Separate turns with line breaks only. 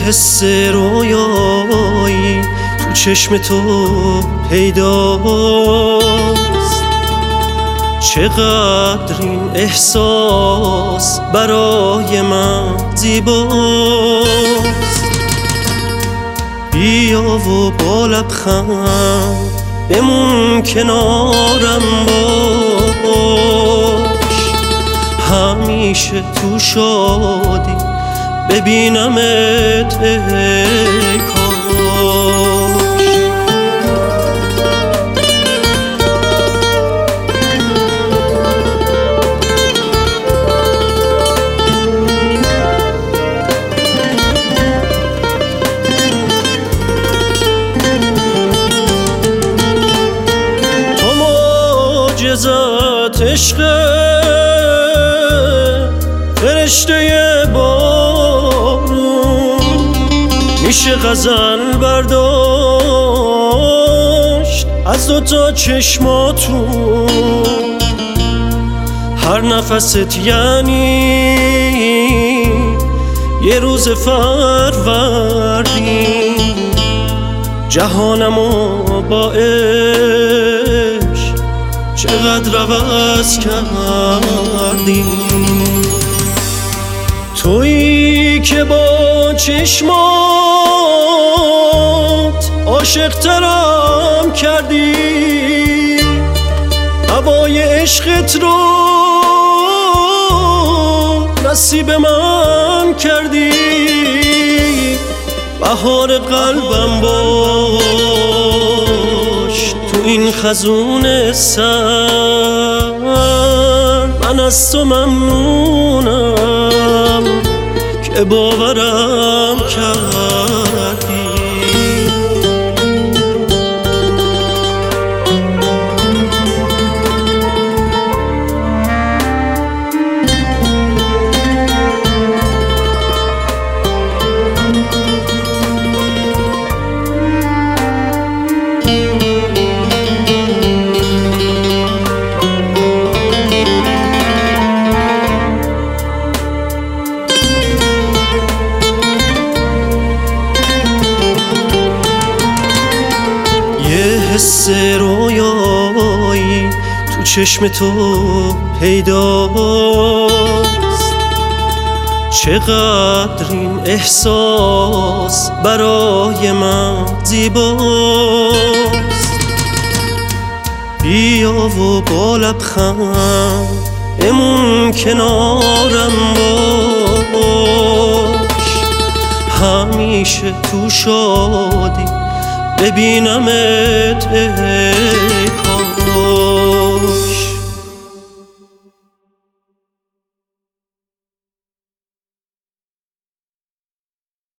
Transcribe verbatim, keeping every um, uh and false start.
حس رویایی تو چشم تو پیداست، چقدر این احساس برای من زیباست. بیا و با لبخند بمون کنارم باش، همیشه تو شادی ببینمت ای کاش. تو معجزت عشق فرشته میشه غزل برداشت از دوتا چشماتون، هر نفست یعنی یه روز فروردین، جهانمو با عشق چقدر عوض کردی. تویی که با چشمات عاشق ترم کردی، هوای عشقت رو نصیب من کردی. بهار قلبم باش تو این خزون سر، من از تو ممنونم که باورم کردی. حس رویایی تو چشم تو پیداست، چقدر این احساس برای من زیباست. بیا و با لبخند بمون کنارم باش، همیشه تو شادی ببینمت ای کاش.